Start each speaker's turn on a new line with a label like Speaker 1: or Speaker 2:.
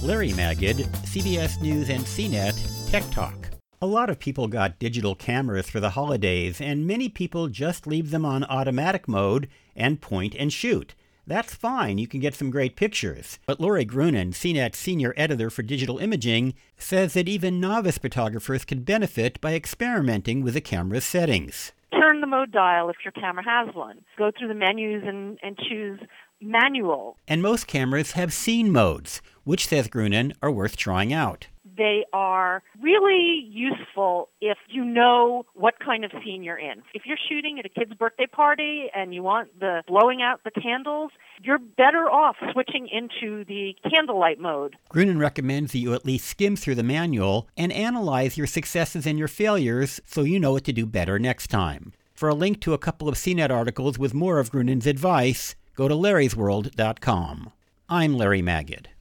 Speaker 1: Larry Magid, CBS News and CNET Tech Talk. A lot of people got digital cameras for the holidays, and many people just leave them on automatic mode and point and shoot. That's fine, you can get some great pictures. But Lori Grunin, CNET Senior Editor for Digital Imaging, says that even novice photographers can benefit by experimenting with the camera's settings.
Speaker 2: Turn the mode dial if your camera has one. Go through the menus and choose manual.
Speaker 1: And most cameras have scene modes, which, says Grunin, are worth trying out.
Speaker 2: They are really useful if you know what kind of scene you're in. If you're shooting at a kid's birthday party and you want the blowing out the candles, you're better off switching into the candlelight mode.
Speaker 1: Grunin recommends that you at least skim through the manual and analyze your successes and your failures so you know what to do better next time. For a link to a couple of CNET articles with more of Grunin's advice, go to larrysworld.com. I'm Larry Magid.